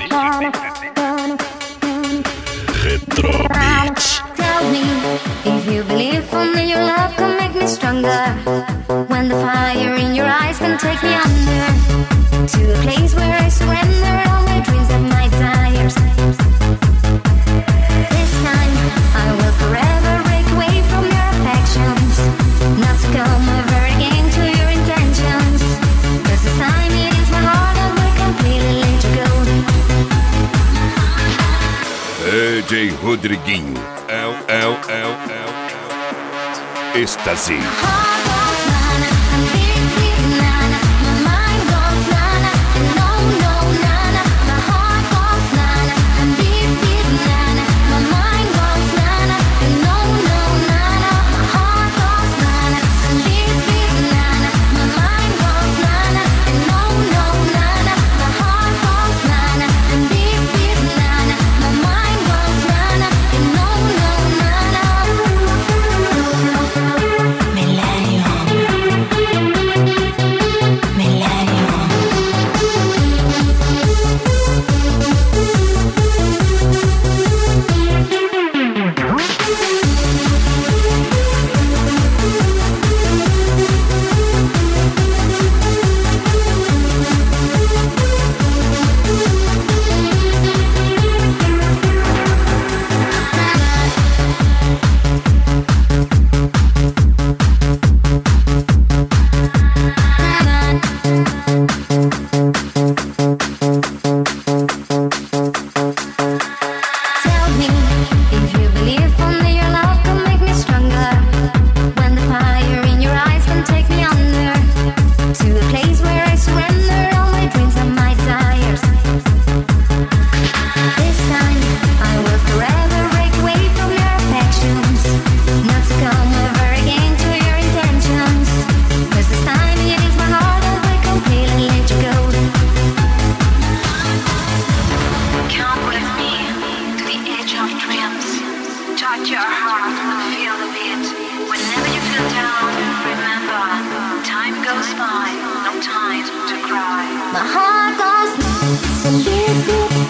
Retro Beats. Tell me if you believe only your love can make me stronger. When the fire in your eyes can take me under to a place where I surrender all my dreams and my desires. This time I will forever break away from your affections, not to come ever again to your intentions. 'Cause this time it is my heart that will completely let you go. DJ Rodriguinho. Êxtase. My heart goes